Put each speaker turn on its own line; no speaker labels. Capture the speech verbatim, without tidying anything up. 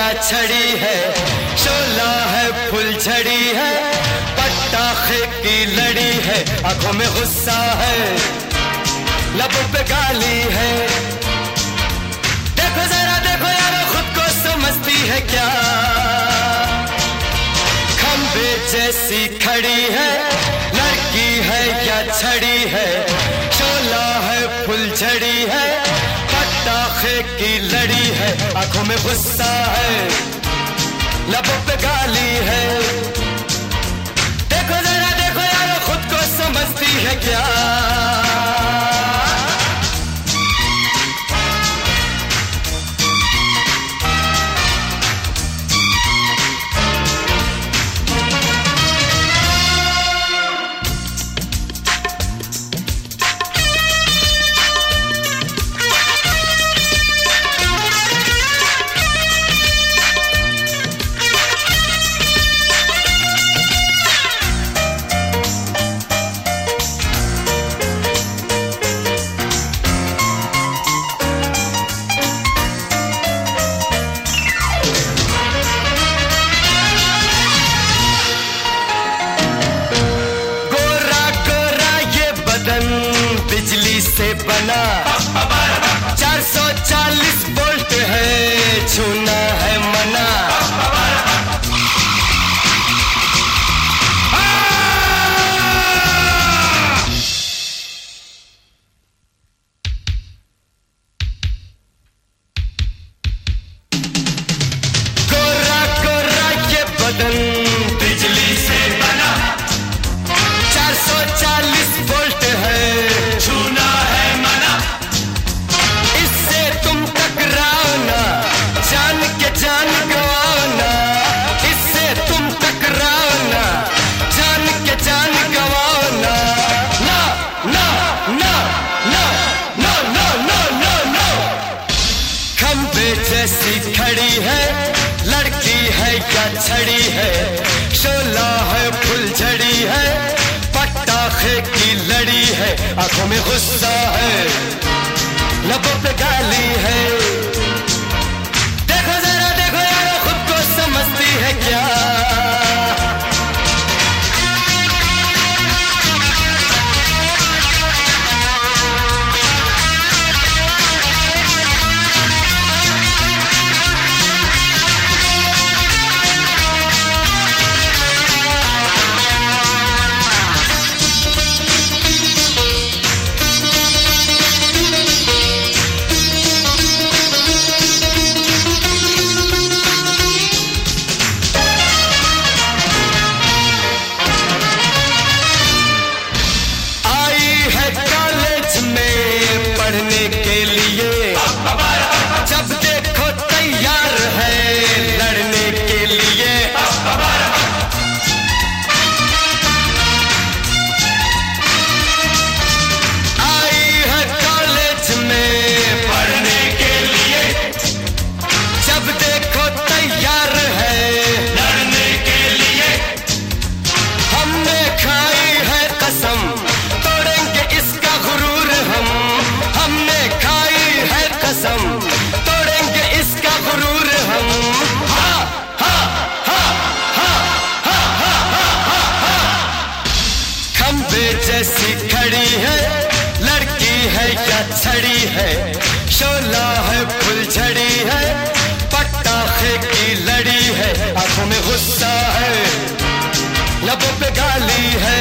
छड़ी है, शोला है फुलझड़ी है, पटाखे की लड़ी है, आंखों में गुस्सा है, लबों पे गाली है। देखो जरा देखो यारो खुद को समझती है क्या, खंबे जैसी खड़ी है, लड़की है या छड़ी है, शोला है फुलझड़ी है, पटाखे की लड़ी है, आंखों में गुस्सा है, लबों पे गाली है। देखो जरा देखो यारो खुद को समझती है क्या। बिजली से बना चार सौ चालीस वोल्ट है, छूना है मना। गोरा गोरा ये बदन बिजली से बना, चार सौ चालीस वोल्ट है, छूना है मना। इससे तुम टकराओ ना, जान के जान गवाओ ना, इससे तुम टकराओ ना, जान के जान गवाओ ना। ना ना ना ना ना ना ना ना ना। खंबे जैसी खड़ी है, लड़की है या छड़ी है, शोला है फुलझड़ी है, पटाखे की लड़ी है, आंखों में गुस्सा है, लबों पे गाली है। देखो जरा देखो यारो खुद को समझती है क्या। पढ़ने के लिए जब देखो तैयार है, लड़ने के लिए। आई है कॉलेज में पढ़ने के लिए, जब देखो तैयार है, लड़ने के लिए। हमने खाई है कसम, तोड़ेंगे इसका गुरूर हम, हमने खाई है कसम, तोड़ेंगे इसका गुरूर हम। हा हा हा हा हा हा हा हा। खंबे जैसी खड़ी है, लड़की है या छड़ी है, शोला है फुलझड़ी है, पटाखे की लड़ी है, आंखों में गुस्सा है, लबों पे गाली है।